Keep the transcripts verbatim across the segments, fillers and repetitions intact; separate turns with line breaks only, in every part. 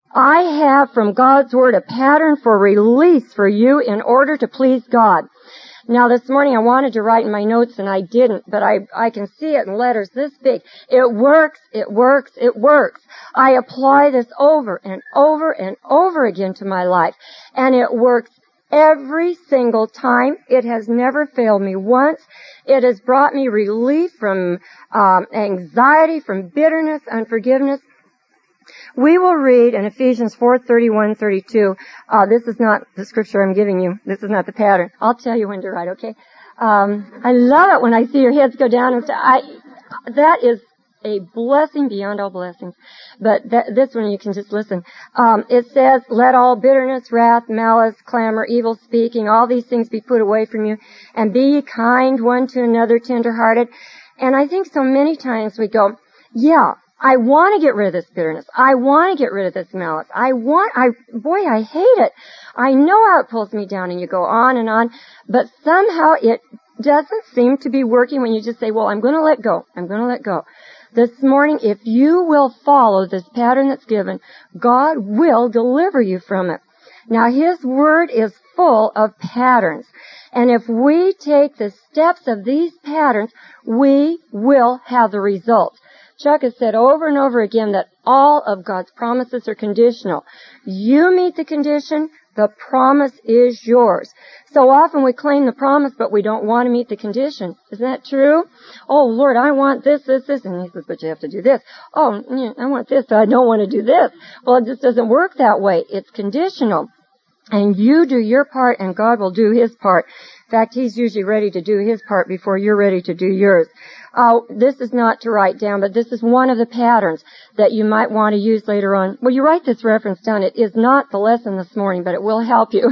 I have from God's Word a pattern for release for you in order to please God. Now this morning I wanted to write in my notes and I didn't, but I, I can see it in letters this big. It works, it works, it works. I apply this over and over and over again to my life, and it works every single time. It has never failed me once. It has brought me relief from um, anxiety, from bitterness, unforgiveness. We will read in Ephesians four thirty-one thirty-two. Uh, this is not the scripture I'm giving you. This is not the pattern. I'll tell you when to write, okay? Um, I love it when I see your heads go down and say, I, that is a blessing beyond all blessings. But that, this one you can just listen. Um, it says, let all bitterness, wrath, malice, clamor, evil speaking, all these things be put away from you, and be ye kind one to another, tender-hearted. And I think so many times we go, yeah, I want to get rid of this bitterness. I want to get rid of this malice. I want, I, boy, I hate it. I know how it pulls me down, and you go on and on, but somehow it doesn't seem to be working when you just say, well, I'm going to let go. I'm going to let go. This morning, if you will follow this pattern that's given, God will deliver you from it. Now, His Word is full of patterns. And if we take the steps of these patterns, we will have the results. Chuck has said over and over again that all of God's promises are conditional. You meet the condition, the promise is yours. So often we claim the promise, but we don't want to meet the condition. Isn't that true? Oh, Lord, I want this, this, this. And He says, but you have to do this. Oh, I want this, but I don't want to do this. Well, it just doesn't work that way. It's conditional. And you do your part, and God will do His part. In fact, He's usually ready to do His part before you're ready to do yours. Uh, this is not to write down, but this is one of the patterns that you might want to use later on. Well, you write this reference down. It is not the lesson this morning, but it will help you.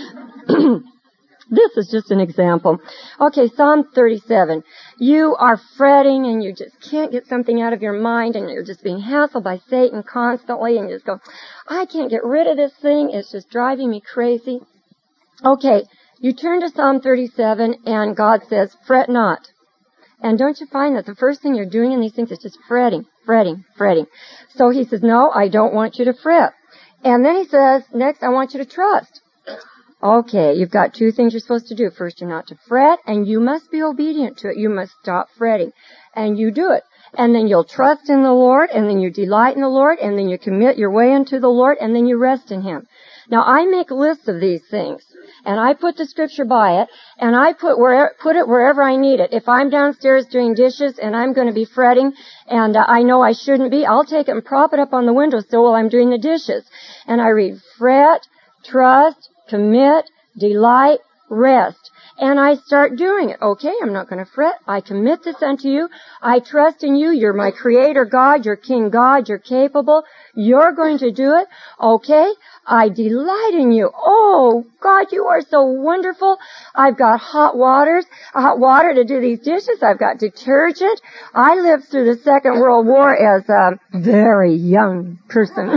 This is just an example. Okay, Psalm thirty-seven. You are fretting and you just can't get something out of your mind, and you're just being hassled by Satan constantly, and you just go, I can't get rid of this thing. It's just driving me crazy. Okay, you turn to Psalm thirty-seven, and God says, fret not. And don't you find that the first thing you're doing in these things is just fretting, fretting, fretting. So He says, no, I don't want you to fret. And then He says, next, I want you to trust. Okay, you've got two things you're supposed to do. First, you're not to fret, and you must be obedient to it. You must stop fretting. And you do it. And then you'll trust in the Lord, and then you delight in the Lord, and then you commit your way unto the Lord, and then you rest in Him. Now, I make lists of these things, and I put the scripture by it, and I put where, put it wherever I need it. If I'm downstairs doing dishes, and I'm going to be fretting, and uh, I know I shouldn't be, I'll take it and prop it up on the windowsill while I'm doing the dishes. And I read, fret, trust, commit, delight, rest. And I start doing it. Okay, I'm not going to fret. I commit this unto you. I trust in you. You're my creator God. You're King God. You're capable. You're going to do it. Okay, I delight in you. Oh, God, you are so wonderful. I've got hot waters, hot water to do these dishes. I've got detergent. I lived through the Second World War as a very young person.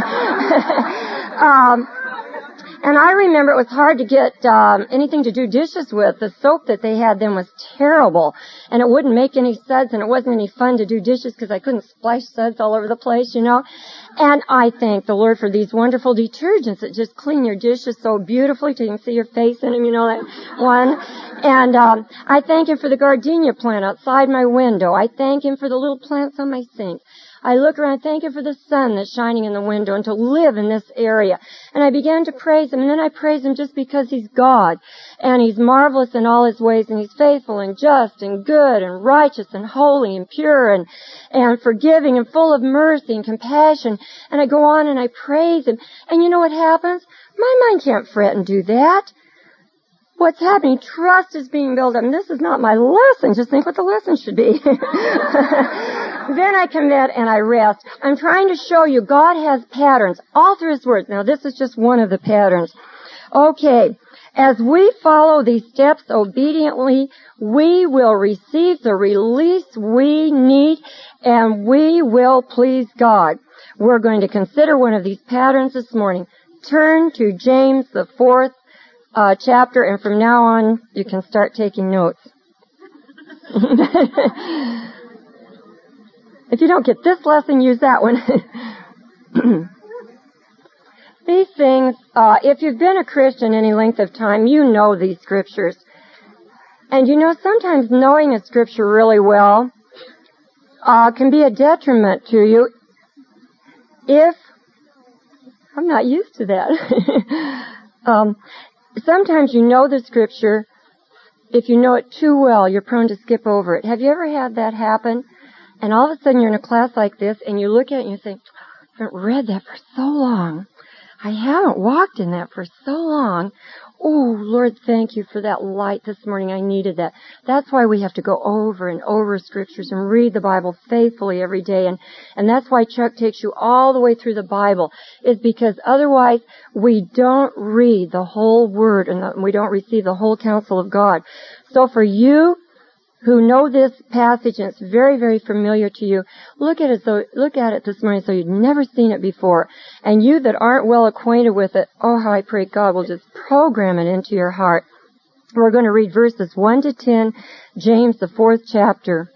um, And I remember it was hard to get um, anything to do dishes with. The soap that they had then was terrible, and it wouldn't make any suds, and it wasn't any fun to do dishes because I couldn't splash suds all over the place, you know. And I thank the Lord for these wonderful detergents that just clean your dishes so beautifully till you can see your face in them, you know, that one. And um, I thank Him for the gardenia plant outside my window. I thank Him for the little plants on my sink. I look around and thank Him for the sun that's shining in the window and to live in this area. And I began to praise Him, and then I praise Him just because He's God. And He's marvelous in all His ways, and He's faithful and just and good and righteous and holy and pure and, and forgiving and full of mercy and compassion. And I go on and I praise Him. And you know what happens? My mind can't fret and do that. What's happening? Trust is being built up. And this is not my lesson. Just think what the lesson should be. Then I commit and I rest. I'm trying to show you God has patterns all through His Word. Now, this is just one of the patterns. Okay. As we follow these steps obediently, we will receive the release we need, and we will please God. We're going to consider one of these patterns this morning. Turn to James, the fourth Uh, chapter, and from now on, you can start taking notes. If you don't get this lesson, use that one. things, uh, if you've been a Christian any length of time, you know these scriptures. And you know, sometimes knowing a scripture really well uh, can be a detriment to you if, I'm not used to that. um, sometimes you know the scripture, if you know it too well, you're prone to skip over it. Have you ever had that happen? And all of a sudden you're in a class like this and you look at it and you think, I haven't read that for so long. I haven't walked in that for so long. Oh, Lord, thank you for that light this morning. I needed that. That's why we have to go over and over scriptures and read the Bible faithfully every day. And, and that's why Chuck takes you all the way through the Bible, is because otherwise we don't read the whole Word and we don't receive the whole counsel of God. So for you who know this passage and it's very, very familiar to you, look at it so, look at it this morning so you've never seen it before. And you that aren't well acquainted with it, oh, how I pray God will just program it into your heart. We're going to read verses one to ten, James, the fourth chapter.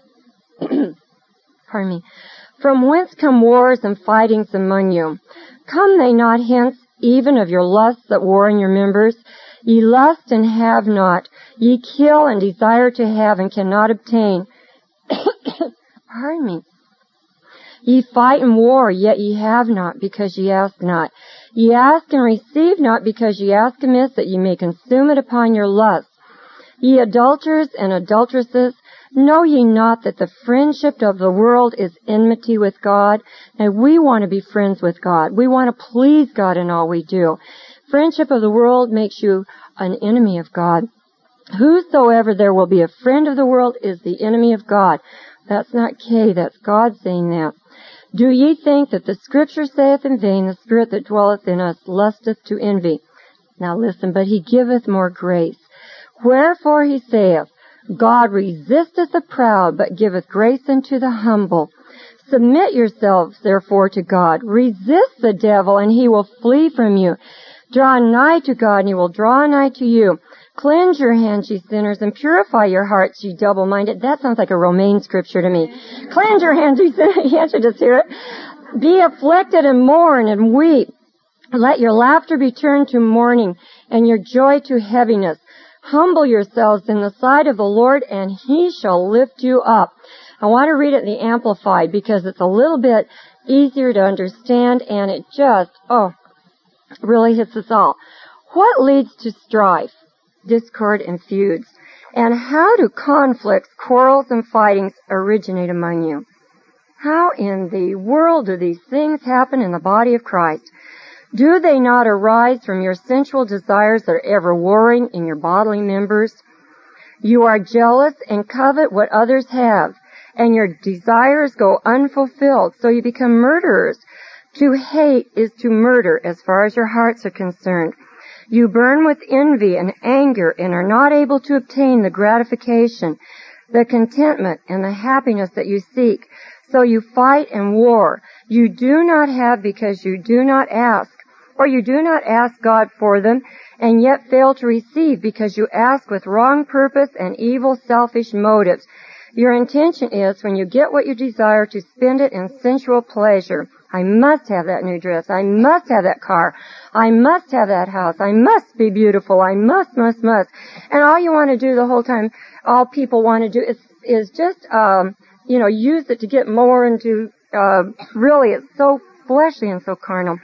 Pardon me. From whence come wars and fightings among you? Come they not hence even of your lusts that war in your members? Ye lust and have not. Ye kill and desire to have and cannot obtain. Pardon me. Ye fight and war, yet ye have not, because ye ask not. Ye ask and receive not, because ye ask amiss, that ye may consume it upon your lust. Ye adulterers and adulteresses, know ye not that the friendship of the world is enmity with God? And we want to be friends with God. We want to please God in all we do. Friendship of the world makes you an enemy of God. Whosoever there will be a friend of the world is the enemy of God. That's not Kay, that's God saying that. Do ye think that the Scripture saith in vain, the Spirit that dwelleth in us lusteth to envy? Now listen, but he giveth more grace. Wherefore he saith, God resisteth the proud, but giveth grace unto the humble. Submit yourselves therefore to God. Resist the devil, and he will flee from you. Draw nigh to God, and he will draw nigh to you. Cleanse your hands, ye sinners, and purify your hearts, ye double-minded. That sounds like a Romaine scripture to me. Cleanse your hands, ye sinners. You should just hear it. Be afflicted and mourn and weep. Let your laughter be turned to mourning, and your joy to heaviness. Humble yourselves in the sight of the Lord, and he shall lift you up. I want to read it in the Amplified because it's a little bit easier to understand, and it just, oh, really hits us all. What leads to strife, discord, and feuds? And how do conflicts, quarrels, and fightings originate among you? How in the world do these things happen in the body of Christ? Do they not arise from your sensual desires that are ever warring in your bodily members? You are jealous and covet what others have, and your desires go unfulfilled, so you become murderers. To hate is to murder as far as your hearts are concerned. You burn with envy and anger and are not able to obtain the gratification, the contentment, and the happiness that you seek. So you fight and war. You do not have because you do not ask, or you do not ask God for them, and yet fail to receive because you ask with wrong purpose and evil, selfish motives. Your intention is, when you get what you desire, to spend it in sensual pleasure. I must have that new dress. I must have that car. I must have that house. I must be beautiful. I must, must, must. And all you want to do the whole time, all people want to do is, is just, um, you know, use it to get more into, uh, really it's so fleshly and so carnal.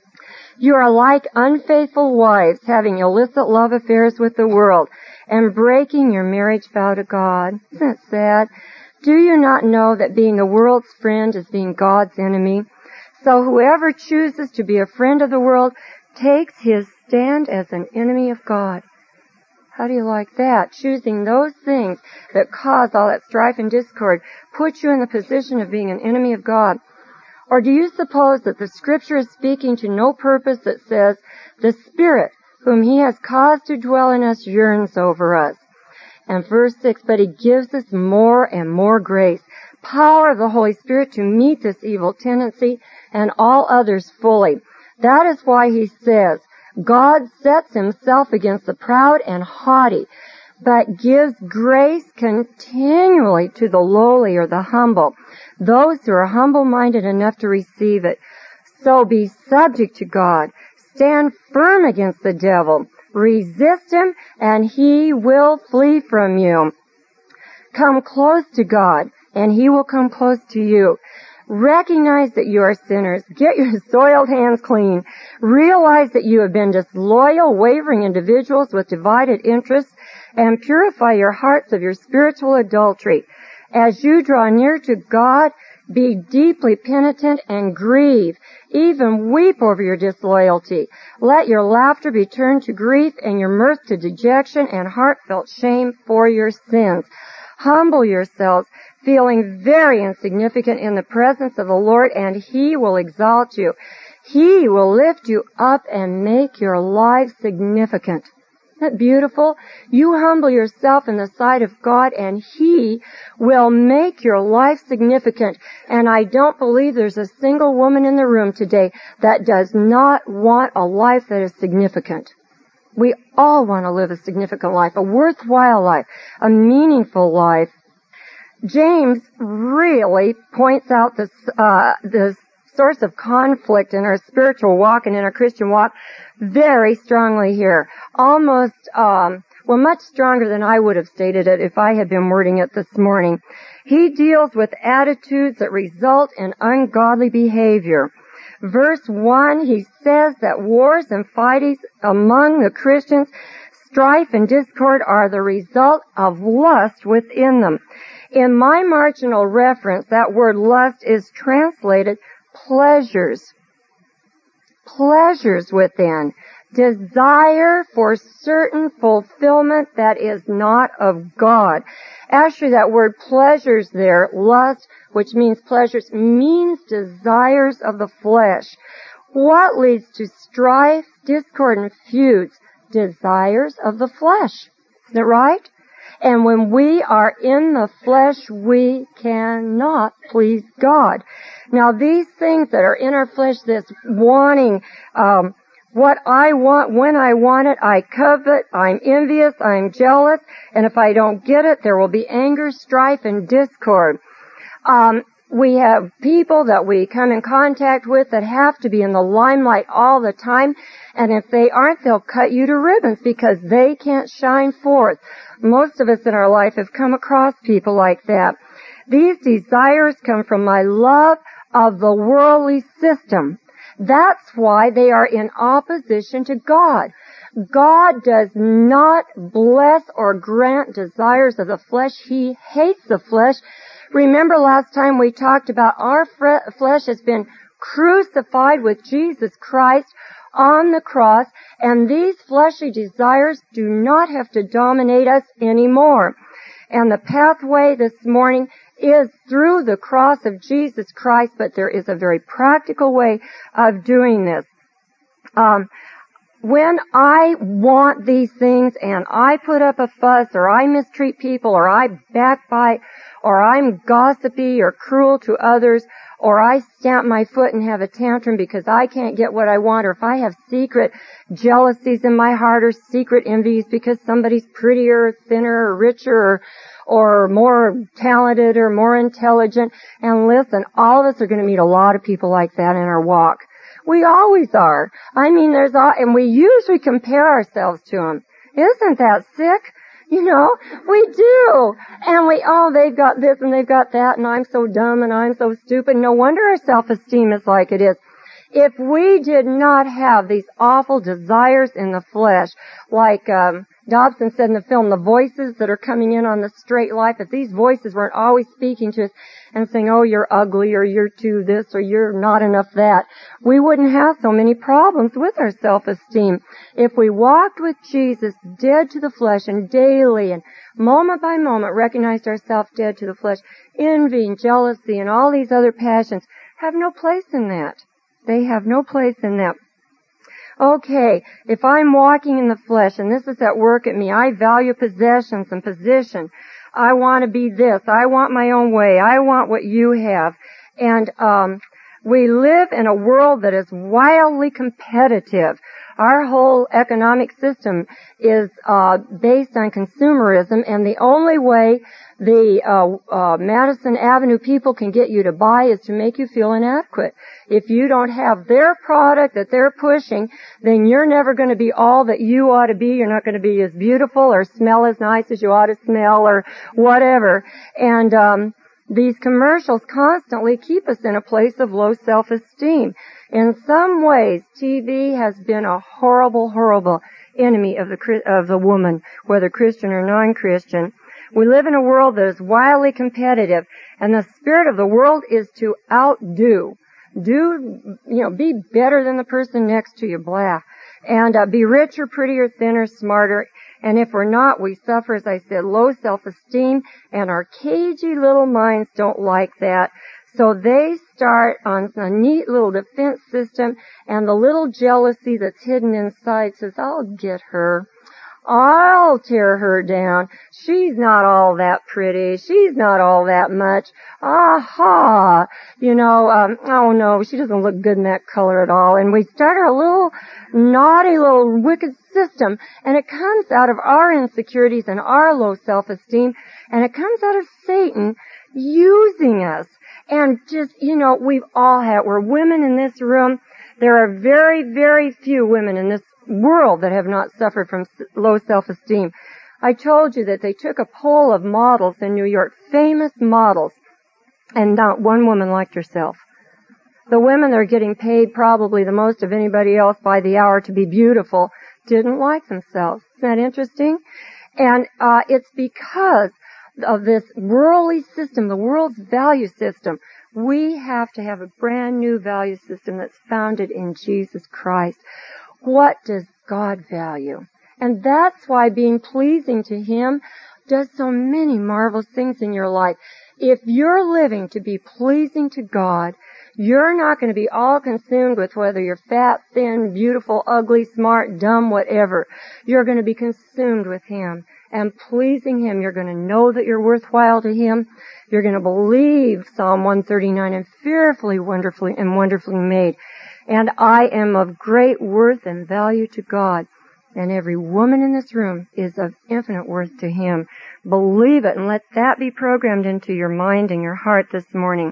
You are like unfaithful wives, having illicit love affairs with the world, and breaking your marriage vow to God. Isn't that sad? Do you not know that being the world's friend is being God's enemy? So whoever chooses to be a friend of the world takes his stand as an enemy of God. How do you like that? Choosing those things that cause all that strife and discord puts you in the position of being an enemy of God. Or do you suppose that the Scripture is speaking to no purpose that says, the Spirit whom he has caused to dwell in us yearns over us? And verse six, but he gives us more and more grace, power of the Holy Spirit to meet this evil tendency and all others fully. That is why he says, God sets himself against the proud and haughty, but gives grace continually to the lowly or the humble, those who are humble-minded enough to receive it. So be subject to God. Stand firm against the devil. Resist him, and he will flee from you. Come close to God, and he will come close to you. Recognize that you are sinners. Get your soiled hands clean. Realize that you have been disloyal, wavering individuals with divided interests, and purify your hearts of your spiritual adultery. As you draw near to God, be deeply penitent and grieve. Even weep over your disloyalty. Let your laughter be turned to grief and your mirth to dejection and heartfelt shame for your sins. Humble yourselves, feeling very insignificant in the presence of the Lord, and He will exalt you. He will lift you up and make your life significant. Isn't that beautiful? You humble yourself in the sight of God, and He will make your life significant. And I don't believe there's a single woman in the room today that does not want a life that is significant. We all want to live a significant life, a worthwhile life, a meaningful life. James really points out this, uh, the source of conflict in our spiritual walk and in our Christian walk very strongly here. Almost, um, well, much stronger than I would have stated it if I had been wording it this morning. He deals with attitudes that result in ungodly behavior. Verse one, he says that wars and fightings among the Christians, strife and discord are the result of lust within them. In my marginal reference, that word lust is translated pleasures. Pleasures within. Desire for certain fulfillment that is not of God. Actually, that word pleasures there, lust, which means pleasures, means desires of the flesh. What leads to strife, discord, and feuds? Desires of the flesh. Isn't it right? And when we are in the flesh, we cannot please God. Now, these things that are in our flesh, this wanting, um, what I want, when I want it, I covet, I'm envious, I'm jealous, and if I don't get it, there will be anger, strife, and discord. Um, we have people that we come in contact with that have to be in the limelight all the time, and if they aren't, they'll cut you to ribbons because they can't shine forth. Most of us in our life have come across people like that. These desires come from my love of the worldly system. That's why they are in opposition to God. God does not bless or grant desires of the flesh. He hates the flesh. Remember last time we talked about our flesh has been crucified with Jesus Christ on the cross, and these fleshly desires do not have to dominate us anymore. And the pathway this morning is through the cross of Jesus Christ, but there is a very practical way of doing this. Um, when I want these things and I put up a fuss, or I mistreat people, or I backbite, or I'm gossipy or cruel to others, or I stamp my foot and have a tantrum because I can't get what I want, or if I have secret jealousies in my heart or secret envies because somebody's prettier, or thinner, or richer, or, or more talented, or more intelligent. And listen, all of us are going to meet a lot of people like that in our walk. We always are. I mean, there's all, and we usually compare ourselves to them. Isn't that sick? You know, we do. And we, oh, they've got this and they've got that, and I'm so dumb and I'm so stupid. No wonder our self-esteem is like it is. If we did not have these awful desires in the flesh, like um, Dobson said in the film, the voices that are coming in on the straight life, if these voices weren't always speaking to us and saying, oh, you're ugly, or you're too this, or you're not enough that, we wouldn't have so many problems with our self-esteem. If we walked with Jesus dead to the flesh and daily and moment by moment recognized ourselves dead to the flesh, envy and jealousy and all these other passions have no place in that. They have no place in that. Okay, if I'm walking in the flesh and this is at work at me, I value possessions and position. I want to be this. I want my own way. I want what you have. And um We live in a world that is wildly competitive. Our whole economic system is uh based on consumerism, and the only way the uh, uh Madison Avenue people can get you to buy is to make you feel inadequate. If you don't have their product that they're pushing, then you're never going to be all that you ought to be. You're not going to be as beautiful or smell as nice as you ought to smell or whatever. And um these commercials constantly keep us in a place of low self-esteem. In some ways, T V has been a horrible, horrible enemy of the of the woman, whether Christian or non-Christian. We live in a world that is wildly competitive, and the spirit of the world is to outdo. Do, you know, be better than the person next to you, blah. And uh, be richer, prettier, thinner, smarter. And if we're not, we suffer, as I said, low self-esteem, and our cagey little minds don't like that. So they start on a neat little defense system, and the little jealousy that's hidden inside says, I'll get her. I'll tear her down. She's not all that pretty. She's not all that much. Aha! You know, um, oh no, she doesn't look good in that color at all. And we start a little naughty little wicked system, and it comes out of our insecurities and our low self-esteem, and it comes out of Satan using us. And just, you know, we've all had, we're women in this room. There are very, very few women in this world that have not suffered from low self-esteem. I told you that they took a poll of models in New York, famous models, and not one woman liked herself. The women that are getting paid probably the most of anybody else by the hour to be beautiful didn't like themselves. Isn't that interesting? And uh it's because of this worldly system, the world's value system. We have to have a brand new value system that's founded in Jesus Christ. What does God value? And that's why being pleasing to Him does so many marvelous things in your life. If you're living to be pleasing to God, you're not going to be all consumed with whether you're fat, thin, beautiful, ugly, smart, dumb, whatever. You're going to be consumed with Him and pleasing Him. You're going to know that you're worthwhile to Him. You're going to believe Psalm one thirty-nine, and fearfully, wonderfully, and wonderfully made. And I am of great worth and value to God. And every woman in this room is of infinite worth to Him. Believe it, and let that be programmed into your mind and your heart this morning.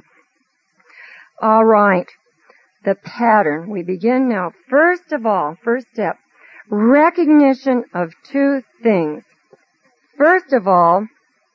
All right. The pattern. We begin now. First of all, first step, recognition of two things. First of all,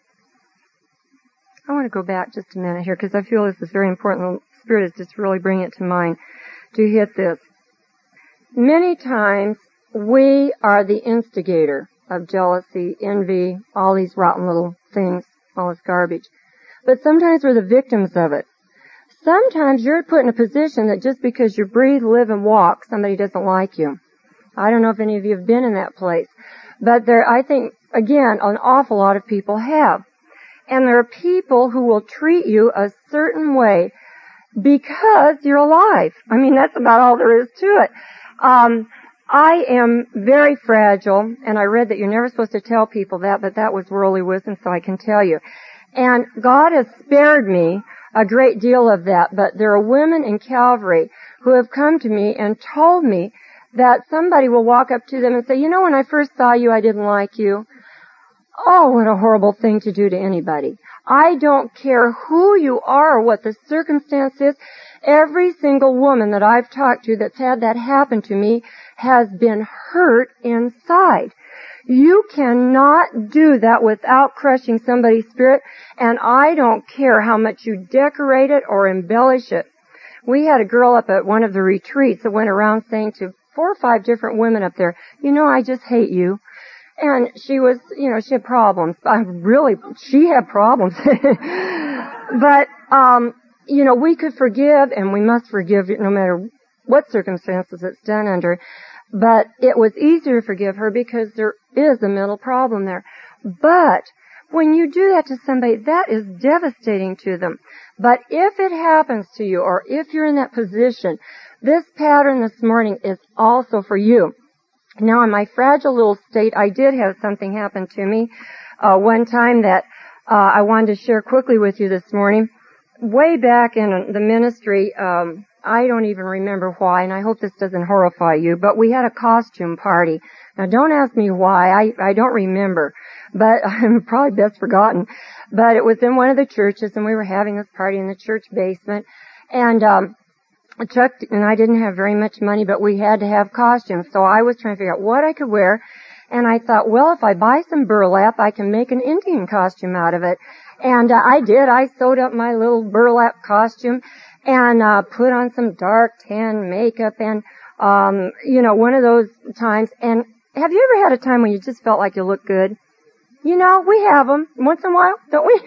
I want to go back just a minute here because I feel this is very important. The Spirit is just really bringing it to mind to hit this. Many times we are the instigator of jealousy, envy, all these rotten little things, all this garbage. But sometimes we're the victims of it. Sometimes you're put in a position that just because you breathe, live, and walk, somebody doesn't like you. I don't know if any of you have been in that place. But there, I think, again, an awful lot of people have. And there are people who will treat you a certain way because you're alive. I mean, that's about all there is to it. Um, I am very fragile, and I read that you're never supposed to tell people that, but that was worldly wisdom, so I can tell you. And God has spared me a great deal of that, but there are women in Calvary who have come to me and told me that somebody will walk up to them and say, you know, when I first saw you, I didn't like you. Oh, what a horrible thing to do to anybody. I don't care who you are or what the circumstance is. Every single woman that I've talked to that's had that happen to me has been hurt inside. You cannot do that without crushing somebody's spirit, and I don't care how much you decorate it or embellish it. We had a girl up at one of the retreats that went around saying to four or five different women up there, you know, I just hate you. And she was, you know, she had problems. I really, she had problems. But, um, you know, we could forgive, and we must forgive no matter what circumstances it's done under. But it was easier to forgive her because there is a mental problem there. But when you do that to somebody, that is devastating to them. But if it happens to you, or if you're in that position, this pattern this morning is also for you. Now, in my fragile little state, I did have something happen to me uh, one time that uh, I wanted to share quickly with you this morning. way back in the ministry, um, I don't even remember why, and I hope this doesn't horrify you, but we had a costume party. Now don't ask me why, I, I don't remember, but I'm probably best forgotten. But it was in one of the churches, and we were having this party in the church basement, and um Chuck and I didn't have very much money, but we had to have costumes, so I was trying to figure out what I could wear, and I thought, well, if I buy some burlap, I can make an Indian costume out of it. And uh, I did. I sewed up my little burlap costume and uh put on some dark tan makeup and, um, you know, one of those times. And have you ever had a time when you just felt like you looked good? You know, we have them once in a while, don't we?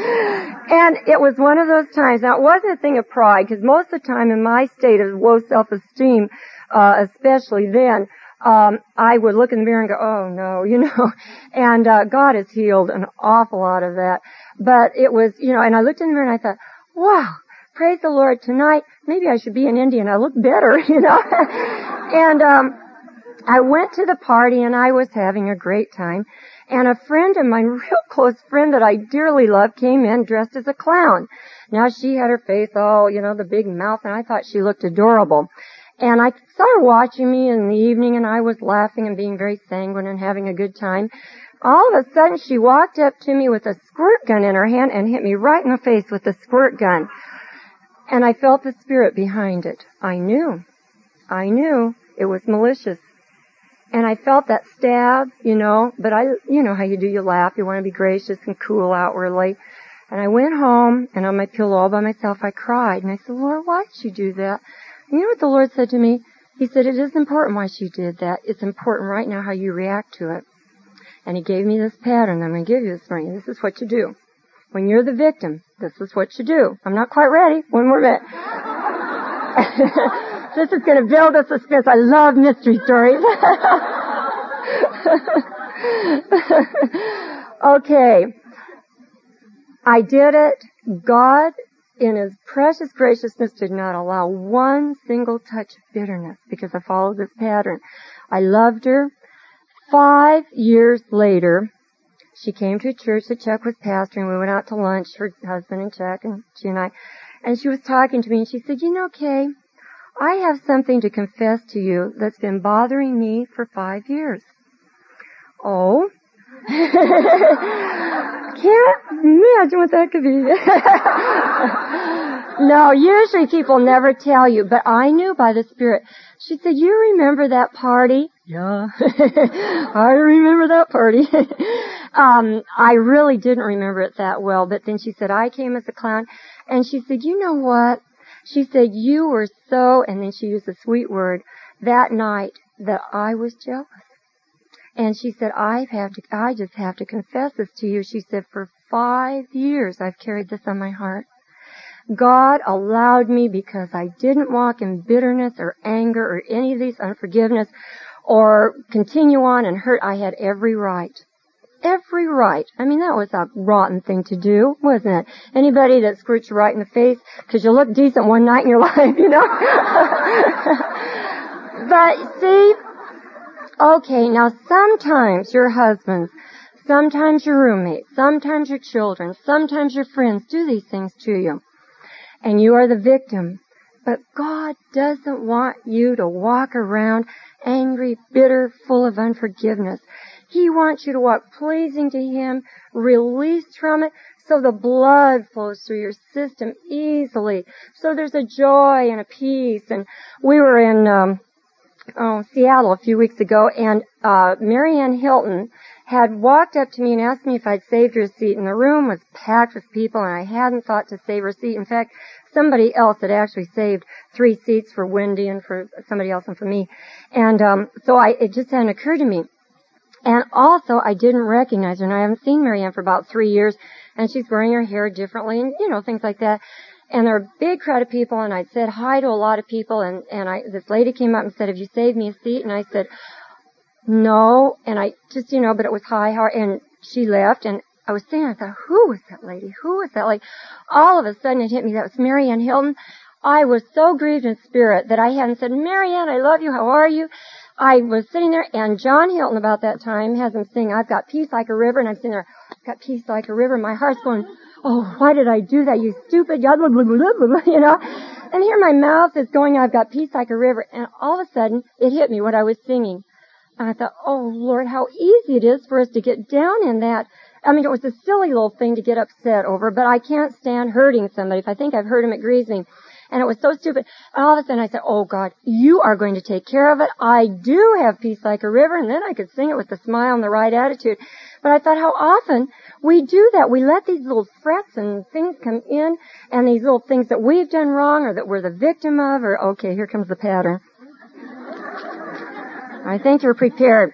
And it was one of those times. Now, it wasn't a thing of pride, because most of the time in my state of low self-esteem, uh, especially then, um, I would look in the mirror and go, oh no, you know. And uh, God has healed an awful lot of that. But it was, you know, and I looked in the mirror and I thought, wow, praise the Lord, tonight maybe I should be an Indian. I look better, you know. And um I went to the party and I was having a great time. And a friend of mine, real close friend that I dearly love, came in dressed as a clown. Now she had her face all, you know, the big mouth, and I thought she looked adorable. And I saw her watching me in the evening, and I was laughing and being very sanguine and having a good time. All of a sudden, she walked up to me with a squirt gun in her hand and hit me right in the face with the squirt gun. And I felt the spirit behind it. I knew. I knew it was malicious. And I felt that stab, you know, but I, you know how you do, you laugh, you want to be gracious and cool outwardly. And I went home, and on my pillow all by myself, I cried. And I said, Lord, why did you do that? And you know what the Lord said to me? He said, it is important why she did that. It's important right now how you react to it. And He gave me this pattern I'm going to give you this morning. This is what you do. When you're the victim, this is what you do. I'm not quite ready. One more minute. This is going to build a suspense. I love mystery stories. Okay. I did it. God, in His precious graciousness, did not allow one single touch of bitterness because I followed this pattern. I loved her. Five years later, she came to a church that Chuck was pastoring. We went out to lunch, her husband and Chuck and she and I. And she was talking to me and she said, you know, Kay, I have something to confess to you that's been bothering me for five years. Oh? Can't imagine what that could be. No, usually people never tell you, but I knew by the Spirit. She said, you remember that party? Yeah. I remember that party. um, I really didn't remember it that well, but then she said, I came as a clown, and she said, you know what? She said, you were so, and then she used a sweet word, that night that I was jealous. And she said, I have to, I just have to confess this to you. She said, for five years I've carried this on my heart. God allowed me because I didn't walk in bitterness or anger or any of these unforgiveness or continue on and hurt. I had every right. Every right. I mean, that was a rotten thing to do, wasn't it? Anybody that squirts you right in the face because you look decent one night in your life, you know? But see, okay, now sometimes your husbands, sometimes your roommates, sometimes your children, sometimes your friends do these things to you. And you are the victim. But God doesn't want you to walk around angry, bitter, full of unforgiveness. He wants you to walk pleasing to Him, released from it, so the blood flows through your system easily. So there's a joy and a peace. And we were in um, oh, Seattle a few weeks ago, and uh, Marianne Hilton had walked up to me and asked me if I'd saved her seat, and the room was packed with people, and I hadn't thought to save her seat. In fact, somebody else had actually saved three seats for Wendy and for somebody else and for me. And um so I it just hadn't occurred to me. And also, I didn't recognize her, and I haven't seen Marianne for about three years, and she's wearing her hair differently, and, you know, things like that. And there were a big crowd of people, and I'd said hi to a lot of people, and, and I this lady came up and said, have you saved me a seat? And I said, no, and I just, you know, but it was hi, how, and she left, and I was saying, I thought, who was that lady? Who was that lady? All of a sudden it hit me, that was Marianne Hilton. I was so grieved in spirit that I hadn't said, Marianne, I love you, how are you? I was sitting there, and John Hilton about that time has him sing, I've got peace like a river, and I'm sitting there, I've got peace like a river, my heart's going, oh, why did I do that, you stupid, you know? And here my mouth is going, I've got peace like a river. And all of a sudden, it hit me what I was singing. And I thought, oh, Lord, how easy it is for us to get down in that. I mean, it was a silly little thing to get upset over, but I can't stand hurting somebody. If I think I've hurt him, it grieves me. And it was so stupid. And all of a sudden I said, oh, God, you are going to take care of it. I do have peace like a river. And then I could sing it with a smile and the right attitude. But I thought how often we do that. We let these little frets and things come in, and these little things that we've done wrong or that we're the victim of, or, okay, here comes the pattern. I think you're prepared.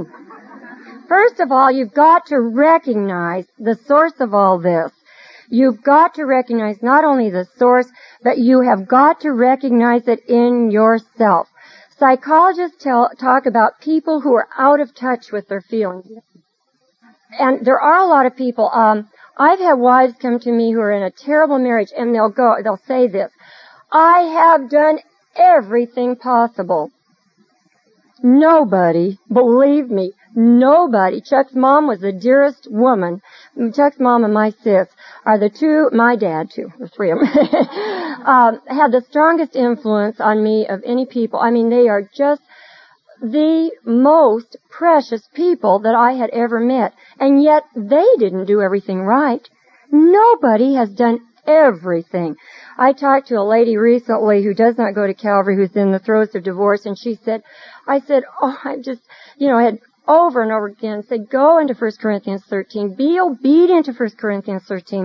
First of all, you've got to recognize the source of all this. You've got to recognize not only the source, but you have got to recognize it in yourself. Psychologists tell, talk about people who are out of touch with their feelings. And there are a lot of people, um, I've had wives come to me who are in a terrible marriage, and they'll go, they'll say this, I have done everything possible. Nobody, believe me, nobody. Chuck's mom was the dearest woman. Chuck's mom and my sis are the two, my dad too, the three of them, um, had the strongest influence on me of any people. I mean, they are just the most precious people that I had ever met. And yet they didn't do everything right. Nobody has done everything. I talked to a lady recently who does not go to Calvary, who's in the throes of divorce, and she said, I said, oh, I just, you know, I had over and over again said, go into First Corinthians thirteen. Be obedient to First Corinthians thirteen.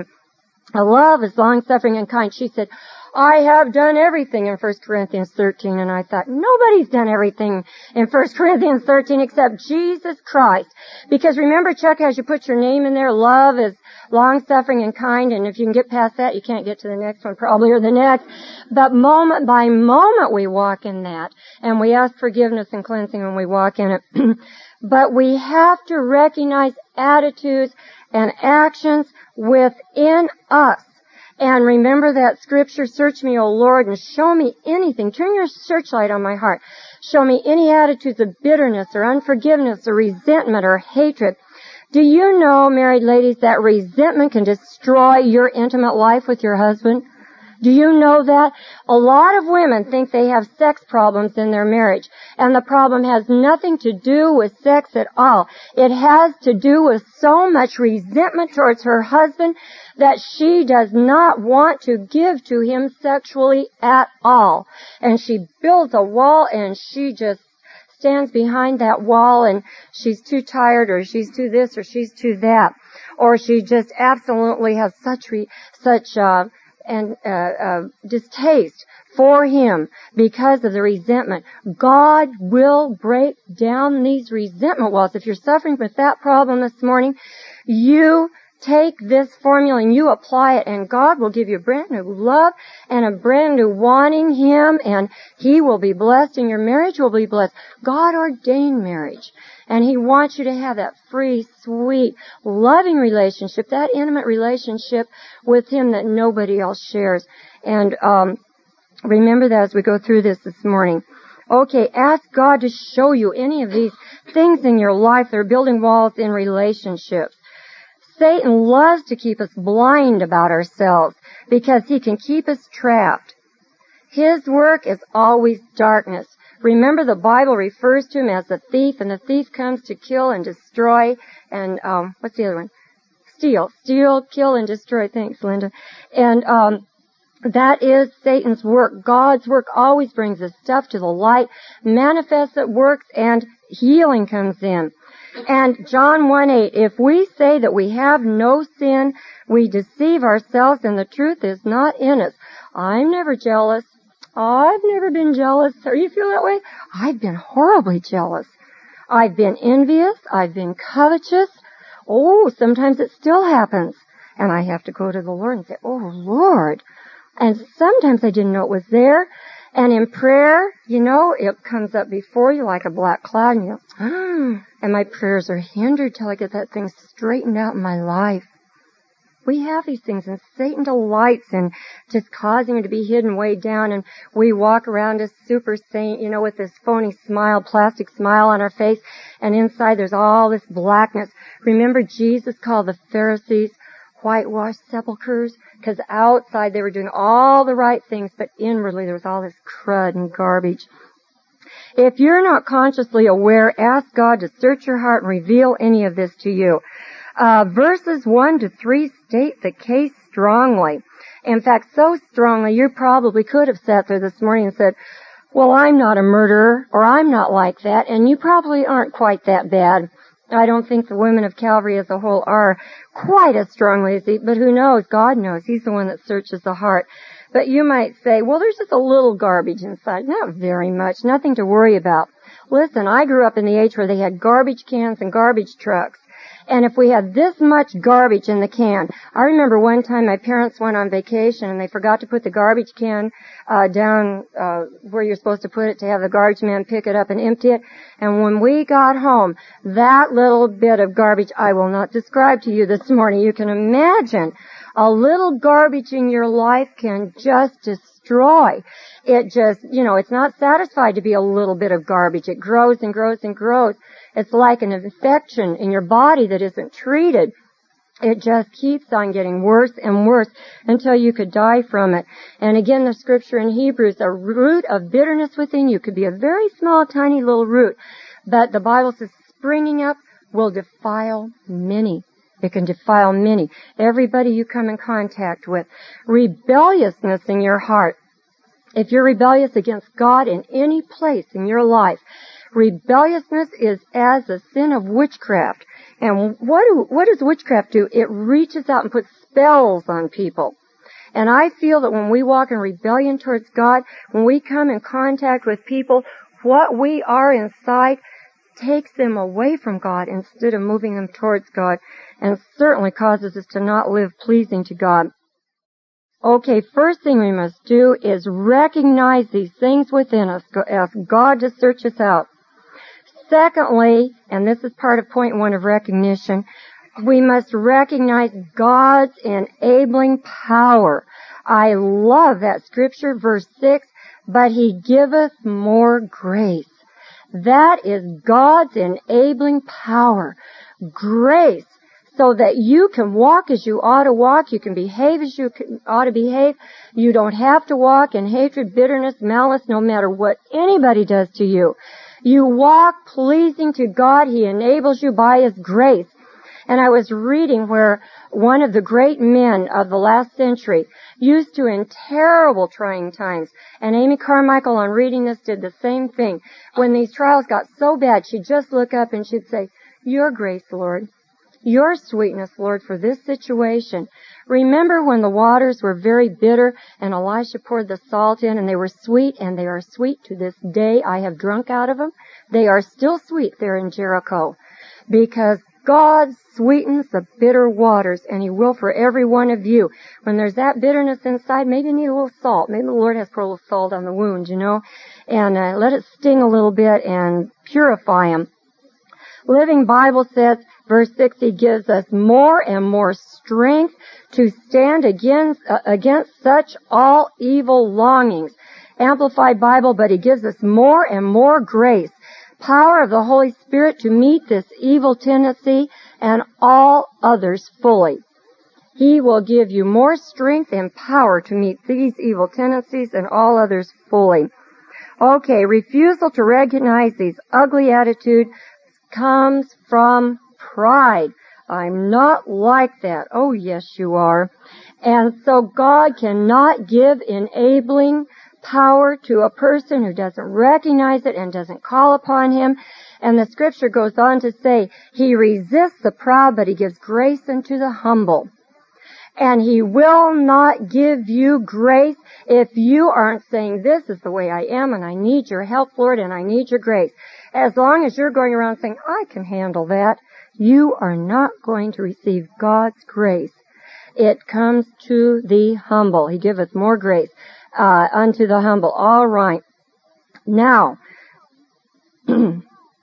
Love is long-suffering and kind. She said, I have done everything in First Corinthians thirteen. And I thought, nobody's done everything in First Corinthians thirteen except Jesus Christ. Because remember, Chuck, as you put your name in there, love is long-suffering and kind. And if you can get past that, you can't get to the next one probably or the next. But moment by moment we walk in that. And we ask forgiveness and cleansing when we walk in it. But we have to recognize attitudes and actions within us. And remember that scripture, search me, O Lord, and show me anything. Turn your searchlight on my heart. Show me any attitudes of bitterness or unforgiveness or resentment or hatred. Do you know, married ladies, that resentment can destroy your intimate life with your husband? Do you know that? A lot of women think they have sex problems in their marriage, and the problem has nothing to do with sex at all. It has to do with so much resentment towards her husband that she does not want to give to him sexually at all. And she builds a wall, and she just stands behind that wall, and she's too tired, or she's too this, or she's too that, or she just absolutely has such re- such uh and uh, uh distaste for him because of the resentment. God will break down these resentment walls. If you're suffering with that problem this morning, you take this formula and you apply it, and God will give you a brand new love and a brand new wanting him, and he will be blessed, and your marriage will be blessed. God ordained marriage, and he wants you to have that free, sweet, loving relationship, that intimate relationship with him that nobody else shares. And um remember that as we go through this this morning. Okay, ask God to show you any of these things in your life that are building walls in relationships. Satan loves to keep us blind about ourselves because he can keep us trapped. His work is always darkness. Remember, the Bible refers to him as the thief, and the thief comes to kill and destroy, and um what's the other one? Steal. Steal, kill, and destroy. Thanks, Linda. And um that is Satan's work. God's work always brings this stuff to the light, manifests it, works, and healing comes in. And John one eight, if we say that we have no sin, we deceive ourselves and the truth is not in us. I'm never jealous. I've never been jealous. Are you feel that way? I've been horribly jealous. I've been envious. I've been covetous. Oh, sometimes it still happens. And I have to go to the Lord and say, oh, Lord. And sometimes I didn't know it was there. And in prayer, you know, it comes up before you like a black cloud, and you go, ah, and my prayers are hindered till I get that thing straightened out in my life. We have these things, and Satan delights in just causing it to be hidden way down, and we walk around as super saint, you know, with this phony smile, plastic smile on our face, and inside there's all this blackness. Remember, Jesus called the Pharisees whitewashed sepulchers, because outside they were doing all the right things, but inwardly there was all this crud and garbage. If you're not consciously aware, ask God to search your heart and reveal any of this to you. Uh, verses one to three state the case strongly. In fact, so strongly you probably could have sat there this morning and said, well, I'm not a murderer, or I'm not like that, and you probably aren't quite that bad. I don't think the women of Calvary as a whole are quite as strongly as he, but who knows? God knows. He's the one that searches the heart. But you might say, well, there's just a little garbage inside. Not very much. Nothing to worry about. Listen, I grew up in the age where they had garbage cans and garbage trucks. And if we had this much garbage in the can, I remember one time my parents went on vacation and they forgot to put the garbage can uh, down uh, where you're supposed to put it to have the garbage man pick it up and empty it. And when we got home, that little bit of garbage I will not describe to you this morning. You can imagine a little garbage in your life can just destroy. It just, you know, it's not satisfied to be a little bit of garbage. It grows and grows and grows. It's like an infection in your body that isn't treated. It just keeps on getting worse and worse until you could die from it. And again, the scripture in Hebrews, a root of bitterness within you could be a very small, tiny little root. But the Bible says springing up will defile many. It can defile many. Everybody you come in contact with. Rebelliousness in your heart. If you're rebellious against God in any place in your life, rebelliousness is as a sin of witchcraft. And what do, what does witchcraft do? It reaches out and puts spells on people. And I feel that when we walk in rebellion towards God, when we come in contact with people, what we are inside takes them away from God instead of moving them towards God, and certainly causes us to not live pleasing to God. Okay, first thing we must do is recognize these things within us. Ask God to search us out. Secondly, and this is part of point one of recognition, we must recognize God's enabling power. I love that scripture, verse six, but He giveth more grace. That is God's enabling power. Grace. So that you can walk as you ought to walk, you can behave as you ought to behave. You don't have to walk in hatred, bitterness, malice, no matter what anybody does to you. You walk pleasing to God. He enables you by His grace. And I was reading where one of the great men of the last century used to in terrible trying times, and Amy Carmichael on reading this did the same thing. When these trials got so bad, she'd just look up and she'd say, Your grace, Lord. Your sweetness, Lord, for this situation. Remember when the waters were very bitter and Elisha poured the salt in and they were sweet, and they are sweet to this day. I have drunk out of them. They are still sweet there in Jericho because God sweetens the bitter waters, and He will for every one of you. When there's that bitterness inside, maybe you need a little salt. Maybe the Lord has put a little salt on the wound, you know, and uh, let it sting a little bit and purify them. Living Bible says, verse six, He gives us more and more strength to stand against, uh, against such all evil longings. Amplified Bible, but He gives us more and more grace. Power of the Holy Spirit to meet this evil tendency and all others fully. He will give you more strength and power to meet these evil tendencies and all others fully. Okay, refusal to recognize these ugly attitudes comes from pride. I'm not like that. Oh, yes, you are. And so God cannot give enabling power to a person who doesn't recognize it and doesn't call upon Him. And the scripture goes on to say, He resists the proud, but He gives grace unto the humble. And He will not give you grace if you aren't saying, this is the way I am, and I need your help, Lord, and I need your grace. As long as you're going around saying, I can handle that, you are not going to receive God's grace. It comes to the humble. He giveth more grace uh, unto the humble. All right. Now, oh,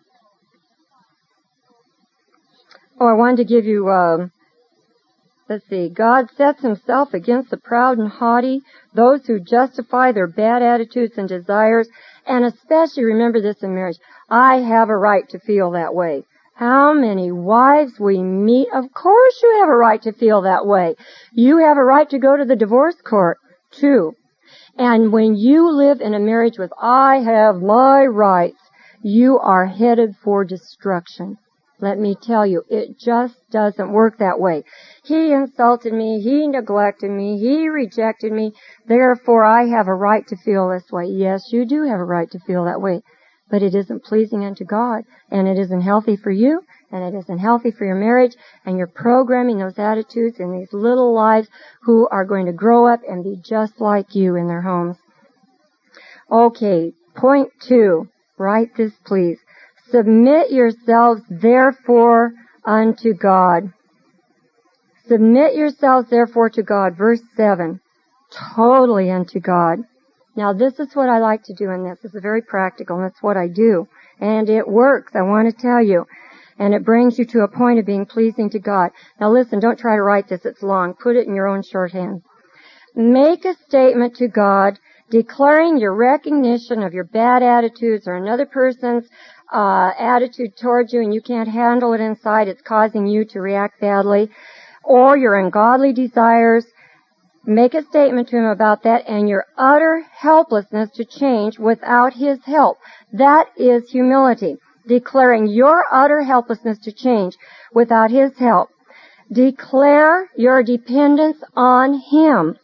I wanted to give you, um, let's see, God sets Himself against the proud and haughty, those who justify their bad attitudes and desires, and especially remember this in marriage. I have a right to feel that way. How many wives we meet, of course you have a right to feel that way. You have a right to go to the divorce court, too. And when you live in a marriage with, I have my rights, you are headed for destruction. Let me tell you, it just doesn't work that way. He insulted me, he neglected me, he rejected me, therefore I have a right to feel this way. Yes, you do have a right to feel that way, but it isn't pleasing unto God, and it isn't healthy for you, and it isn't healthy for your marriage, and you're programming those attitudes in these little lives who are going to grow up and be just like you in their homes. Okay, point two. Write this, please. Submit yourselves, therefore, unto God. Submit yourselves, therefore, to God. Verse seven. Totally unto God. Now, this is what I like to do in this. This is very practical, and that's what I do. And it works, I want to tell you. And it brings you to a point of being pleasing to God. Now, listen, don't try to write this. It's long. Put it in your own shorthand. Make a statement to God declaring your recognition of your bad attitudes or another person's uh attitude towards you, and you can't handle it inside. It's causing you to react badly. Or your ungodly desires. Make a statement to Him about that, and your utter helplessness to change without His help. That is humility. Declaring your utter helplessness to change without His help. Declare your dependence on Him.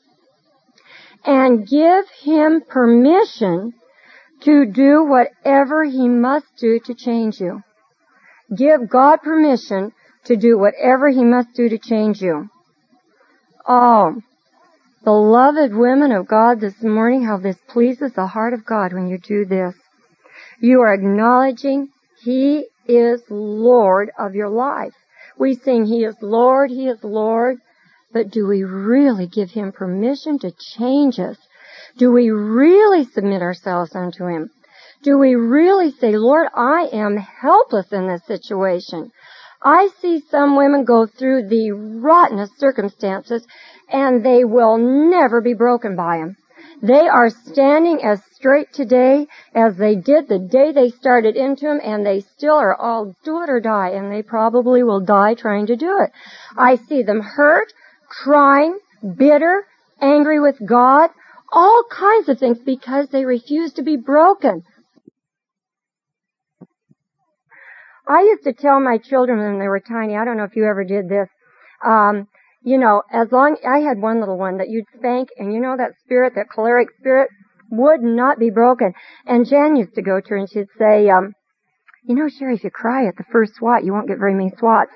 And give Him permission to do whatever He must do to change you. Give God permission to do whatever He must do to change you. Oh, beloved women of God this morning, how this pleases the heart of God when you do this. You are acknowledging He is Lord of your life. We sing, He is Lord, He is Lord. But do we really give Him permission to change us? Do we really submit ourselves unto Him? Do we really say, Lord, I am helpless in this situation. I see some women go through the rottenest circumstances, and they will never be broken by them. They are standing as straight today as they did the day they started into Him, and they still are all do it or die, and they probably will die trying to do it. I see them hurt, crying, bitter, angry with God, all kinds of things because they refuse to be broken. I used to tell my children when they were tiny, I don't know if you ever did this, um, you know, as long, I had one little one that you'd spank, and you know that spirit, that choleric spirit, would not be broken. And Jan used to go to her and she'd say, um, you know, Sherry, if you cry at the first swat, you won't get very many swats.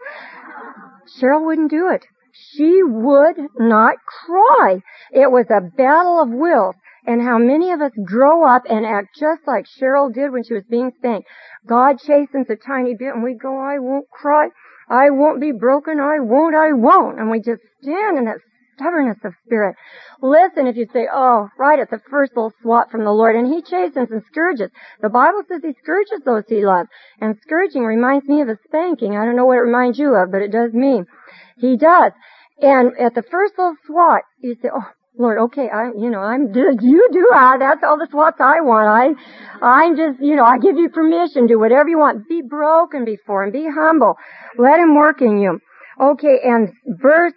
Cheryl wouldn't do it. She would not cry. It was a battle of wills. And how many of us grow up and act just like Cheryl did when she was being spanked. God chastens a tiny bit and we go, I won't cry. I won't be broken. I won't. I won't. And we just stand in that stubbornness of spirit. Listen, if you say, oh, right at the first little swat from the Lord, and He chastens and scourges. The Bible says He scourges those He loves. And scourging reminds me of a spanking. I don't know what it reminds you of, but it does me. He does. And at the first little swat, you say, oh, Lord, okay, I, you know, I'm, you do, I, that's all the swats I want. I, I'm just, you know, I give you permission, do whatever you want. Be broken before Him, be humble. Let Him work in you. Okay, and verse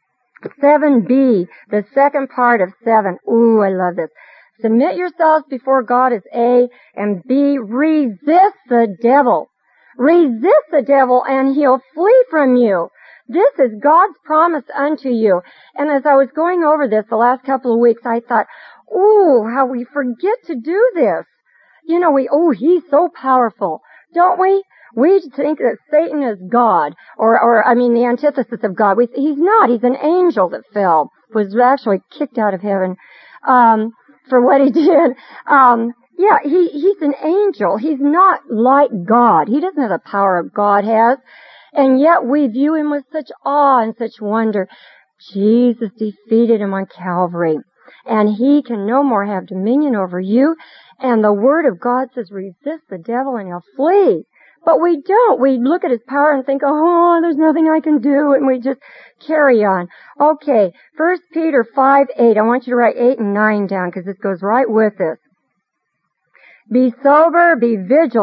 seven b, the second part of seven. Ooh, I love this. Submit yourselves before God as A, and B, resist the devil. Resist the devil and he'll flee from you. This is God's promise unto you. And as I was going over this the last couple of weeks, I thought, ooh, how we forget to do this. You know, we, oh, He's so powerful. Don't we? We think that Satan is God, or, or, I mean, the antithesis of God. We, he's not. He's an angel that fell, was actually kicked out of heaven, um, for what he did. Um, yeah, he, he's an angel. He's not like God. He doesn't have the power of God has. And yet we view Him with such awe and such wonder. Jesus defeated Him on Calvary. And He can no more have dominion over you. And the Word of God says, resist the devil and he'll flee. But we don't. We look at His power and think, oh, there's nothing I can do. And we just carry on. Okay, First Peter five eight. I want you to write eight and nine down because this goes right with this. Be sober, be vigilant.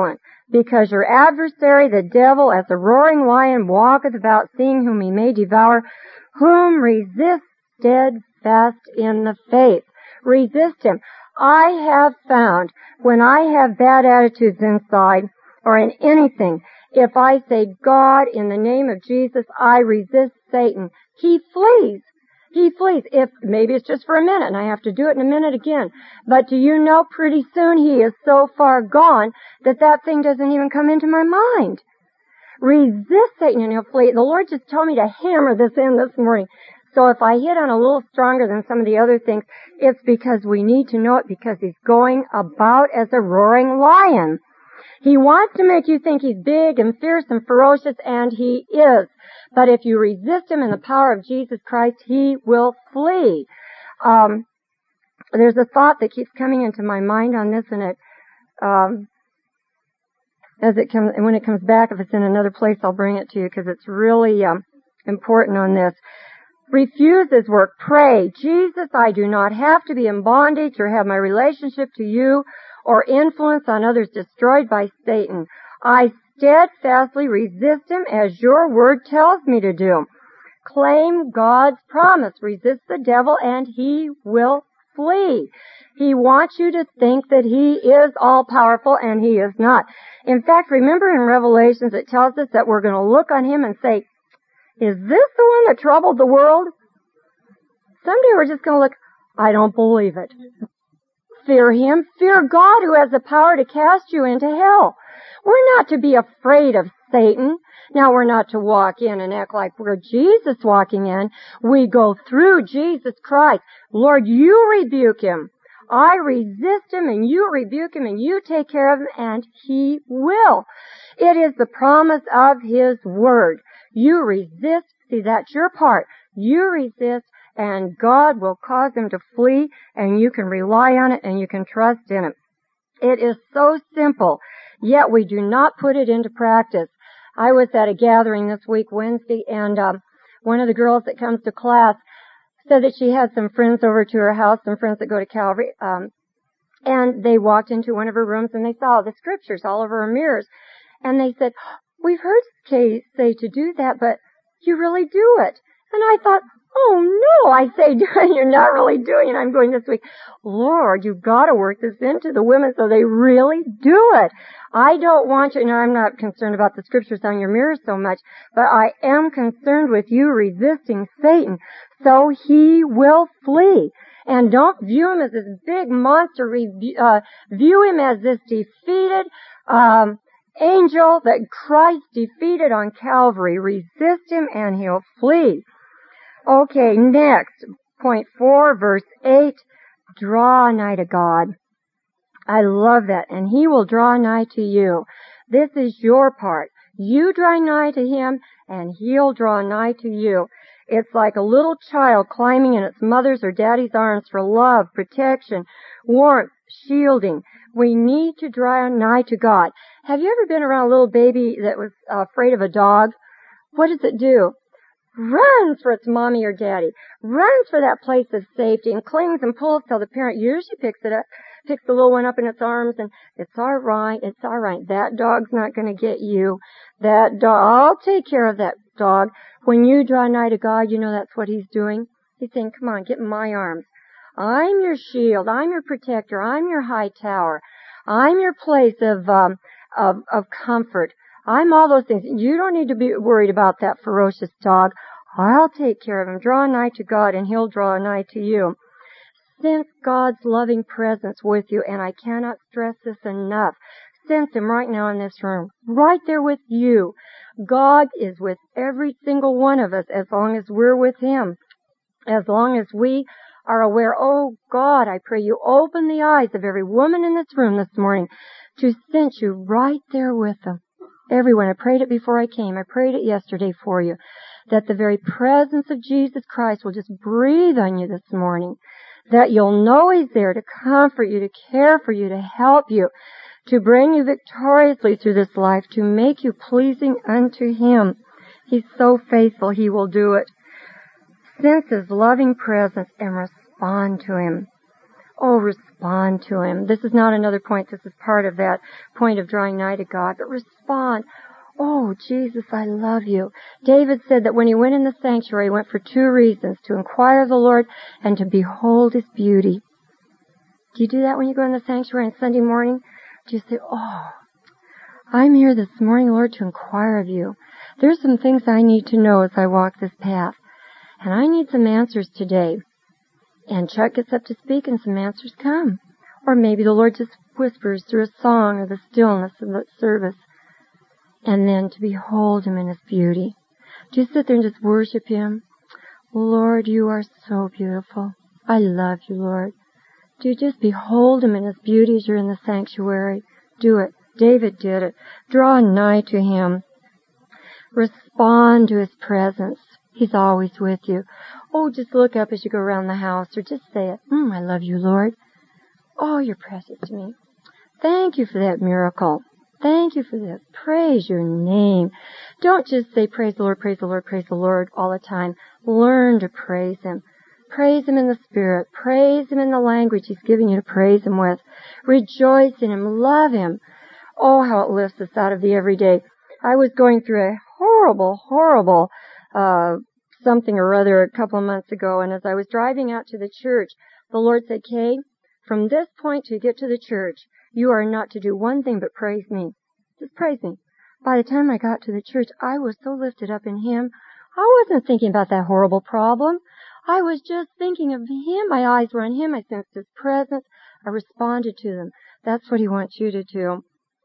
Because your adversary, the devil, as a roaring lion, walketh about, seeing whom he may devour, whom resist steadfast in the faith. Resist him. I have found when I have bad attitudes inside or in anything, if I say, God, in the name of Jesus, I resist Satan, he flees. He flees. If maybe it's just for a minute and I have to do it in a minute again. But do you know pretty soon he is so far gone that that thing doesn't even come into my mind. Resist Satan and he'll flee. The Lord just told me to hammer this in this morning. So if I hit on a little stronger than some of the other things, it's because we need to know it, because he's going about as a roaring lion. He wants to make you think he's big and fierce and ferocious, and he is. But if you resist him in the power of Jesus Christ, he will flee. Um, there's a thought that keeps coming into my mind on this, and it, um, as it comes, when it comes back, if it's in another place, I'll bring it to you because it's really um, important on this. Refuse his work. Pray, Jesus, I do not have to be in bondage or have my relationship to you or influence on others destroyed by Satan. I steadfastly resist him as your word tells me to do. Claim God's promise. Resist the devil and he will flee. He wants you to think that he is all-powerful, and he is not. In fact, remember in Revelations it tells us that we're going to look on him and say, is this the one that troubled the world? Someday we're just going to look, I don't believe it. Fear him. Fear God, who has the power to cast you into hell. We're not to be afraid of Satan. Now, we're not to walk in and act like we're Jesus walking in. We go through Jesus Christ. Lord, you rebuke him. I resist him, and you rebuke him, and you take care of him, and he will. It is the promise of his word. You resist. See, that's your part. You resist, and God will cause him to flee, and you can rely on it, and you can trust in it. It is so simple, yet we do not put it into practice. I was at a gathering this week, Wednesday, and um, one of the girls that comes to class said that she had some friends over to her house, some friends that go to Calvary, um, and they walked into one of her rooms, and they saw the scriptures all over her mirrors, and they said, we've heard Kay say to do that, but you really do it. And I thought, oh no, I say, you're not really doing it. I'm going this week, Lord, you've got to work this into the women so they really do it. I don't want you, and I'm not concerned about the scriptures on your mirror so much, but I am concerned with you resisting Satan so he will flee. And don't view him as this big monster, uh, view him as this defeated, um, angel that Christ defeated on Calvary. Resist him and he'll flee. Okay, next, point four, verse eight, draw nigh to God. I love that. And he will draw nigh to you. This is your part. You draw nigh to him and he'll draw nigh to you. It's like a little child climbing in its mother's or daddy's arms for love, protection, warmth, shielding. We need to draw nigh to God. Have you ever been around a little baby that was uh, afraid of a dog? What does it do? Runs for its mommy or daddy. Runs for that place of safety and clings and pulls till the parent usually picks it up, picks the little one up in its arms, and it's all right, it's all right. That dog's not going to get you. That dog, I'll take care of that dog. When you draw nigh to God, you know that's what he's doing. He's saying, come on, get in my arms. I'm your shield. I'm your protector. I'm your high tower. I'm your place of, um, of, of comfort. I'm all those things. You don't need to be worried about that ferocious dog. I'll take care of him. Draw nigh to God and he'll draw nigh to you. Sense God's loving presence with you, and I cannot stress this enough. Sense him right now in this room, right there with you. God is with every single one of us as long as we're with him. As long as we are aware, oh God, I pray you open the eyes of every woman in this room this morning to sense you right there with them. Everyone, I prayed it before I came. I prayed it yesterday for you. That the very presence of Jesus Christ will just breathe on you this morning. That you'll know he's there to comfort you, to care for you, to help you, to bring you victoriously through this life, to make you pleasing unto him. He's so faithful, he will do it. Sense his loving presence and respond to him. Oh, respond to Him. This is not another point. This is part of that point of drawing nigh to God. But respond. Oh, Jesus, I love you. David said that when he went in the sanctuary, he went for two reasons, to inquire of the Lord and to behold His beauty. Do you do that when you go in the sanctuary on Sunday morning? Do you say, oh, I'm here this morning, Lord, to inquire of you. There's some things I need to know as I walk this path. And I need some answers today. And Chuck gets up to speak and some answers come. Or maybe the Lord just whispers through a song or the stillness of the service. And then to behold Him in His beauty. Just sit there and just worship Him. Lord, you are so beautiful. I love you, Lord. Do you just behold Him in His beauty as you're in the sanctuary? Do it. David did it. Draw nigh to Him. Respond to His presence. He's always with you. Oh, just look up as you go around the house, or just say it. Mm, I love you, Lord. Oh, you're precious to me. Thank you for that miracle. Thank you for this. Praise your name. Don't just say praise the Lord, praise the Lord, praise the Lord all the time. Learn to praise Him. Praise Him in the Spirit. Praise Him in the language He's giving you to praise Him with. Rejoice in Him. Love Him. Oh, how it lifts us out of the everyday. I was going through a horrible, horrible uh something or other a couple of months ago, and as I was driving out to the church, the Lord said, Kay, from this point to get to the church, you are not to do one thing but praise me. Just praise me. By the time I got to the church, I was so lifted up in Him. I wasn't thinking about that horrible problem. I was just thinking of Him. My eyes were on Him. I sensed His presence. I responded to them. That's what He wants you to do.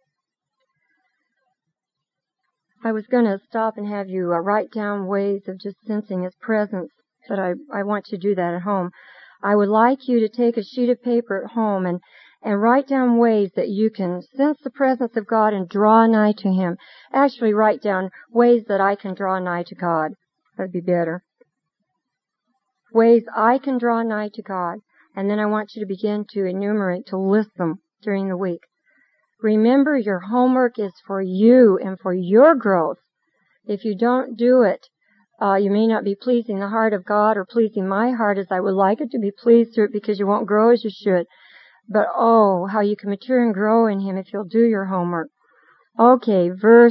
I was going to stop and have you uh, write down ways of just sensing His presence, but I, I want you to do that at home. I would like you to take a sheet of paper at home and, and write down ways that you can sense the presence of God and draw nigh to Him. Actually, write down ways that I can draw nigh to God. That'd be better. Ways I can draw nigh to God. And then I want you to begin to enumerate, to list them during the week. Remember, your homework is for you and for your growth. If you don't do it, uh, you may not be pleasing the heart of God or pleasing my heart as I would like it to be pleased through it, because you won't grow as you should. But oh, how you can mature and grow in Him if you'll do your homework. Okay, verse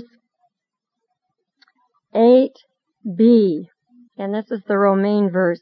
eight b. And this is the Romaine verse.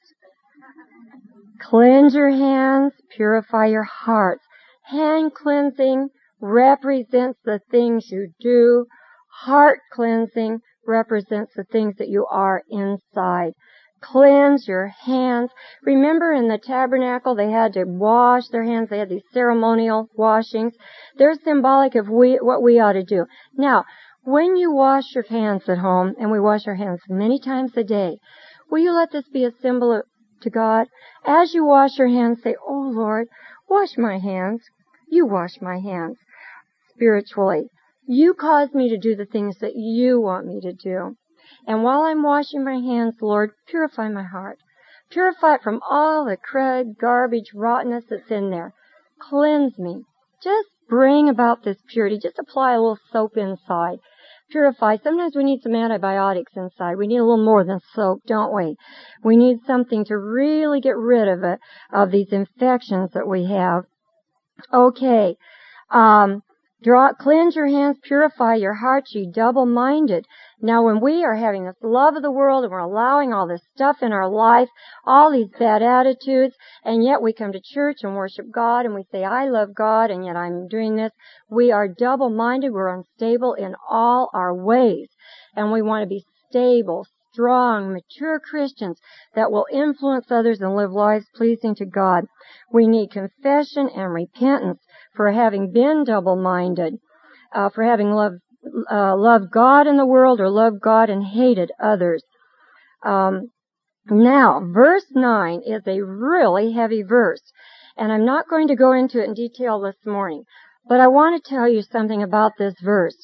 Cleanse your hands, purify your hearts. Hand cleansing represents the things you do. Heart cleansing represents the things that you are inside. Cleanse your hands. Remember in the tabernacle they had to wash their hands. They had these ceremonial washings. They're symbolic of we, what we ought to do. Now, when you wash your hands at home, and we wash our hands many times a day, will you let this be a symbol of, to God? As you wash your hands, say, oh Lord, wash my hands. You wash my hands. Spiritually. You cause me to do the things that you want me to do. And while I'm washing my hands, Lord, purify my heart. Purify it from all the crud, garbage, rottenness that's in there. Cleanse me. Just bring about this purity. Just apply a little soap inside. Purify. Sometimes we need some antibiotics inside. We need a little more than soap, don't we? We need something to really get rid of it, of these infections that we have. Okay. Um, Draw, cleanse your hands, purify your hearts, ye double-minded. Now when we are having this love of the world and we're allowing all this stuff in our life, all these bad attitudes, and yet we come to church and worship God and we say, I love God, and yet I'm doing this, we are double-minded, we're unstable in all our ways. And we want to be stable, strong, mature Christians that will influence others and live lives pleasing to God. We need confession and repentance for having been double-minded, uh, for having loved, uh, loved God in the world or loved God and hated others. Um, now, verse nine is a really heavy verse, and I'm not going to go into it in detail this morning, but I want to tell you something about this verse.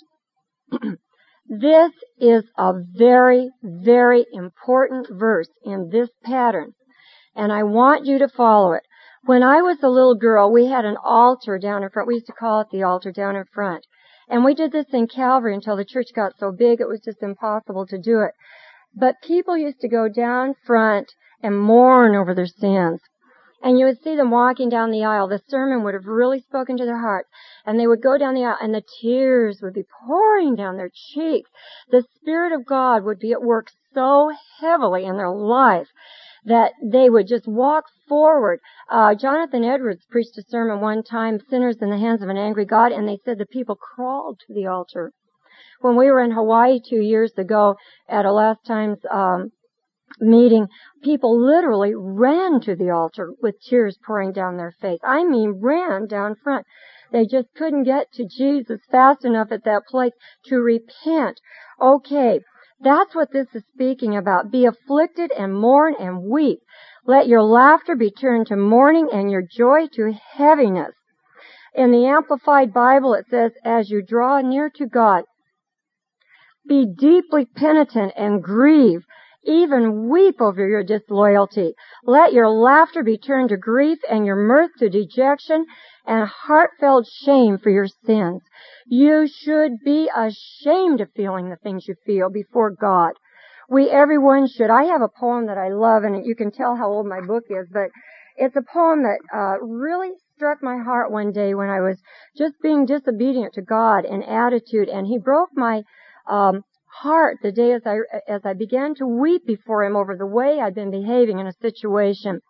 This is a very, very important verse in this pattern, and I want you to follow it. When I was a little girl, we had an altar down in front. We used to call it the altar down in front. And we did this in Calvary until the church got so big it was just impossible to do it. But people used to go down front and mourn over their sins. And you would see them walking down the aisle. The sermon would have really spoken to their hearts. And they would go down the aisle and the tears would be pouring down their cheeks. The Spirit of God would be at work so heavily in their life that they would just walk forward. Uh, Jonathan Edwards preached a sermon one time, Sinners in the Hands of an Angry God, and they said the people crawled to the altar. When we were in Hawaii two years ago at a last time's um, meeting, people literally ran to the altar with tears pouring down their face. I mean, ran down front. They just couldn't get to Jesus fast enough at that place to repent. Okay, that's what this is speaking about. Be afflicted and mourn and weep. Let your laughter be turned to mourning and your joy to heaviness. In the Amplified Bible, it says, as you draw near to God, be deeply penitent and grieve, even weep over your disloyalty. Let your laughter be turned to grief and your mirth to dejection and heartfelt shame for your sins. You should be ashamed of feeling the things you feel before God. We, everyone should. I have a poem that I love, and you can tell how old my book is, but it's a poem that uh, really struck my heart one day when I was just being disobedient to God in attitude, and He broke my um heart the day as I as I began to weep before Him over the way I'd been behaving in a situation.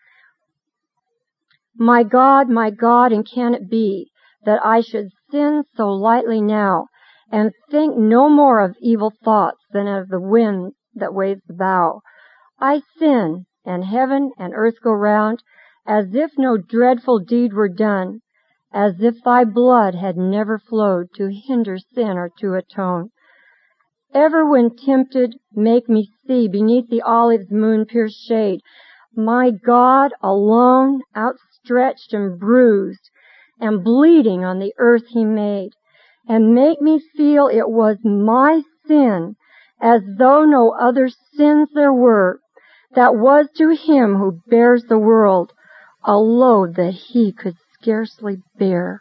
My God, my God, and can it be that I should sin so lightly now and think no more of evil thoughts than of the wind that waves the bough? I sin, and heaven and earth go round as if no dreadful deed were done, as if Thy blood had never flowed to hinder sin or to atone. Ever when tempted, make me see beneath the olive's moon-pierced shade my God alone, outstretched and bruised and bleeding on the earth He made, and make me feel it was my sin, as though no other sins there were, that was to Him who bears the world a load that He could scarcely bear.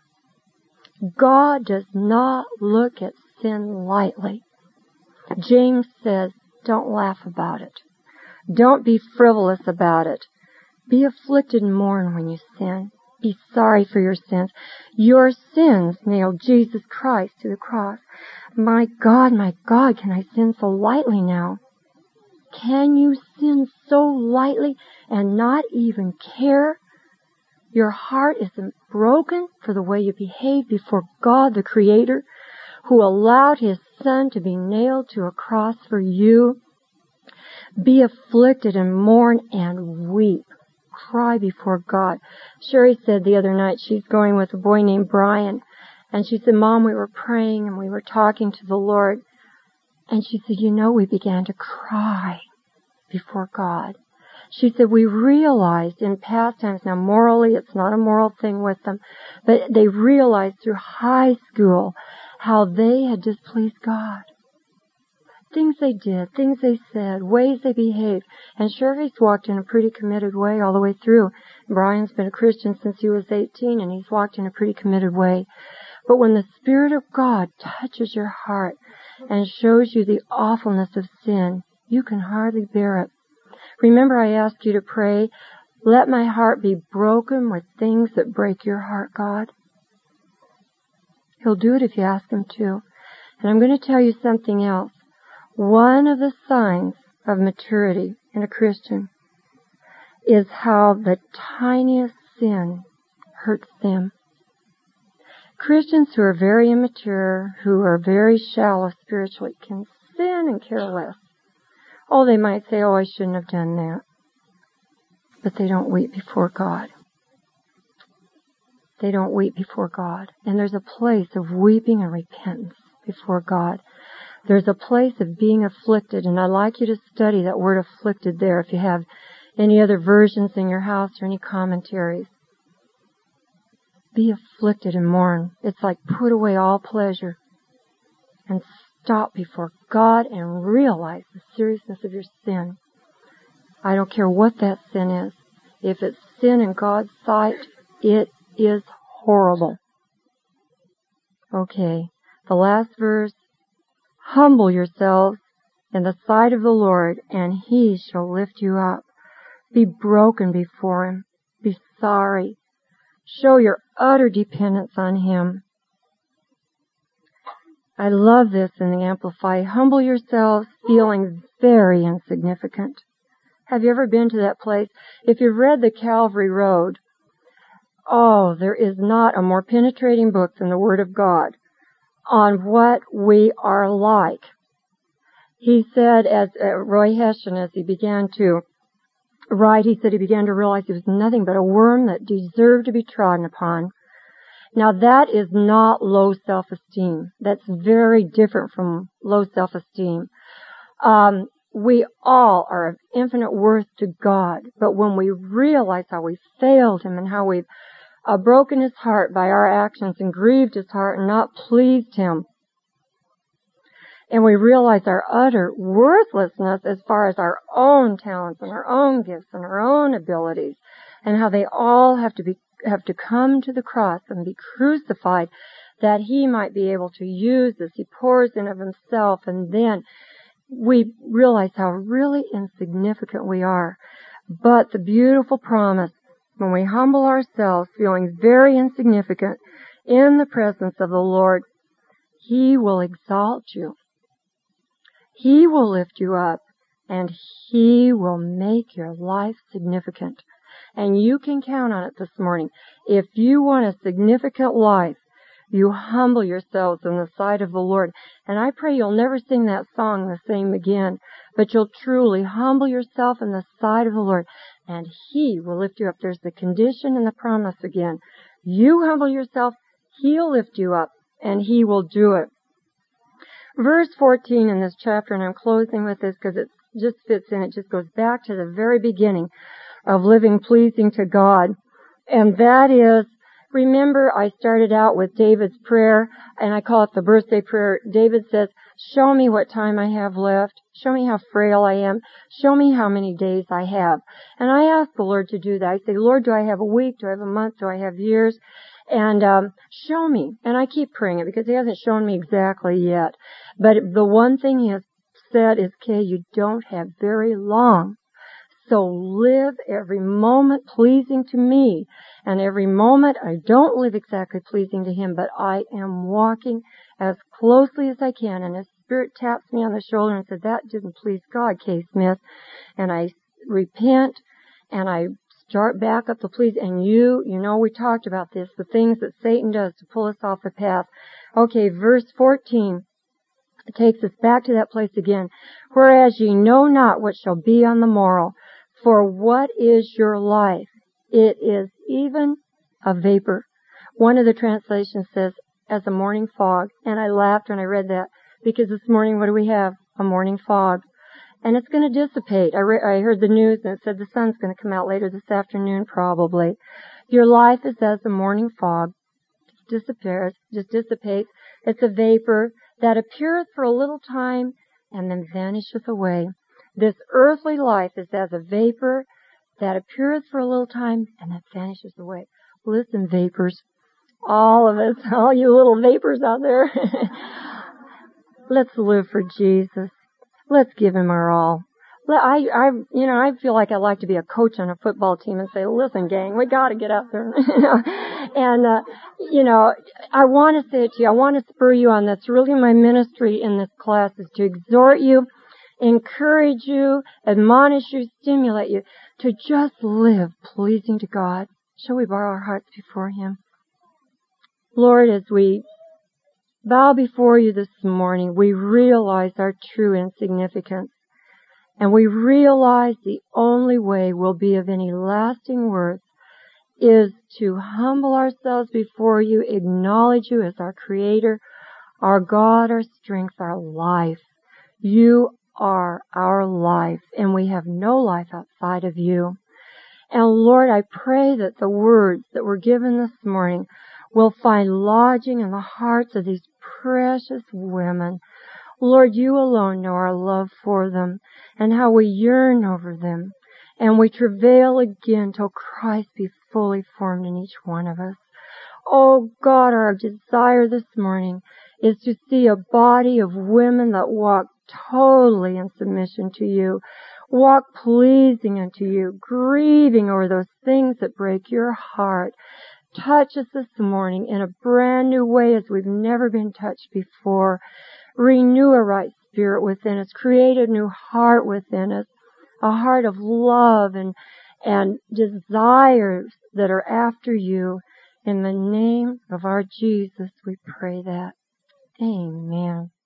God does not look at sin lightly. James says, don't laugh about it. Don't be frivolous about it. Be afflicted and mourn when you sin. Be sorry for your sins. Your sins nailed Jesus Christ to the cross. My God, my God, can I sin so lightly now? Can you sin so lightly and not even care? Your heart isn't broken for the way you behave before God the Creator, who allowed His Son to be nailed to a cross for you. Be afflicted and mourn and weep. Cry before God. Sherry said the other night she's going with a boy named Brian, and she said, Mom, we were praying and we were talking to the Lord, and she said, you know, we began to cry before God. She said, we realized in past times, now morally it's not a moral thing with them, but they realized through high school how they had displeased God. Things they did, things they said, ways they behaved. And Sherry's walked in a pretty committed way all the way through. Brian's been a Christian since he was eighteen, and he's walked in a pretty committed way. But when the Spirit of God touches your heart and shows you the awfulness of sin, you can hardly bear it. Remember, I asked you to pray, let my heart be broken with things that break your heart, God. He'll do it if you ask Him to. And I'm going to tell you something else. One of the signs of maturity in a Christian is how the tiniest sin hurts them. Christians who are very immature, who are very shallow spiritually, can sin and care less. Oh, they might say, oh, I shouldn't have done that. But they don't weep before God. They don't weep before God. And there's a place of weeping and repentance before God. There's a place of being afflicted, and I'd like you to study that word afflicted there if you have any other versions in your house or any commentaries. Be afflicted and mourn. It's like put away all pleasure and stop before God and realize the seriousness of your sin. I don't care what that sin is. If it's sin in God's sight, it is horrible. Okay, the last verse. Humble yourselves in the sight of the Lord, and He shall lift you up. Be broken before Him. Be sorry. Show your utter dependence on Him. I love this in the Amplified. Humble yourselves, feeling very insignificant. Have you ever been to that place? If you've read the Calvary Road, oh, there is not a more penetrating book than the Word of God on what we are like. He said, as uh, Roy Hession, as he began to write, he said he began to realize he was nothing but a worm that deserved to be trodden upon. Now that is not low self-esteem. That's very different from low self-esteem. Um, we all are of infinite worth to God, but when we realize how we failed Him and how we've uh, broken His heart by our actions and grieved His heart and not pleased Him, and we realize our utter worthlessness as far as our own talents and our own gifts and our own abilities, and how they all have to be have to come to the cross and be crucified, that He might be able to use us. He pours in of Himself, and then we realize how really insignificant we are. But the beautiful promise, when we humble ourselves, feeling very insignificant in the presence of the Lord, He will exalt you. He will lift you up, and He will make your life significant. And you can count on it this morning. If you want a significant life, you humble yourselves in the sight of the Lord. And I pray you'll never sing that song the same again, but you'll truly humble yourself in the sight of the Lord, and He will lift you up. There's the condition and the promise again. You humble yourself, He'll lift you up, and He will do it. Verse fourteen in this chapter, and I'm closing with this because it just fits in. It just goes back to the very beginning of living pleasing to God. And that is, remember I started out with David's prayer, and I call it the birthday prayer. David says, show me what time I have left. Show me how frail I am. Show me how many days I have. And I ask the Lord to do that. I say, Lord, do I have a week? Do I have a month? Do I have years? And um show me. And I keep praying it because He hasn't shown me exactly yet. But the one thing He has said is, Kay, you don't have very long. So live every moment pleasing to me. And every moment I don't live exactly pleasing to Him, but I am walking as closely as I can. And His Spirit taps me on the shoulder and says, that didn't please God, Kay Smith. And I repent and I start back up the please. And you, you know, we talked about this, the things that Satan does to pull us off the path. Okay, verse fourteen. It takes us back to that place again. Whereas ye know not what shall be on the morrow. For what is your life? It is even a vapor. One of the translations says, as a morning fog. And I laughed when I read that, because this morning, what do we have? A morning fog. And it's going to dissipate. I, re- I heard the news and it said the sun's going to come out later this afternoon, probably. Your life is as a morning fog. It disappears, just dissipates. It's a vapor that appeareth for a little time and then vanisheth away. This earthly life is as a vapor that appeareth for a little time and then vanishes away. Listen, vapors, all of us, all you little vapors out there, let's live for Jesus. Let's give Him our all. I, I, you know, I feel like I like to be a coach on a football team and say, listen, gang, we got to get out there. and, uh, you know, I want to say it to you. I want to spur you on. That's really my ministry in this class, is to exhort you, encourage you, admonish you, stimulate you to just live pleasing to God. Shall we bow our hearts before Him? Lord, as we bow before You this morning, we realize our true insignificance. And we realize the only way we'll be of any lasting worth is to humble ourselves before You, acknowledge You as our Creator, our God, our strength, our life. You are our life, and we have no life outside of You. And Lord, I pray that the words that were given this morning will find lodging in the hearts of these precious women. Lord, You alone know our love for them and how we yearn over them. And we travail again till Christ be fully formed in each one of us. Oh God, our desire this morning is to see a body of women that walk totally in submission to You. walk pleasing unto you, grieving over those things that break your heart. Touch us this morning in a brand new way as we've never been touched before. Renew a right spirit within us. Create a new heart within us. A heart of love and, and desires that are after you. In the name of our Jesus, we pray that. Amen.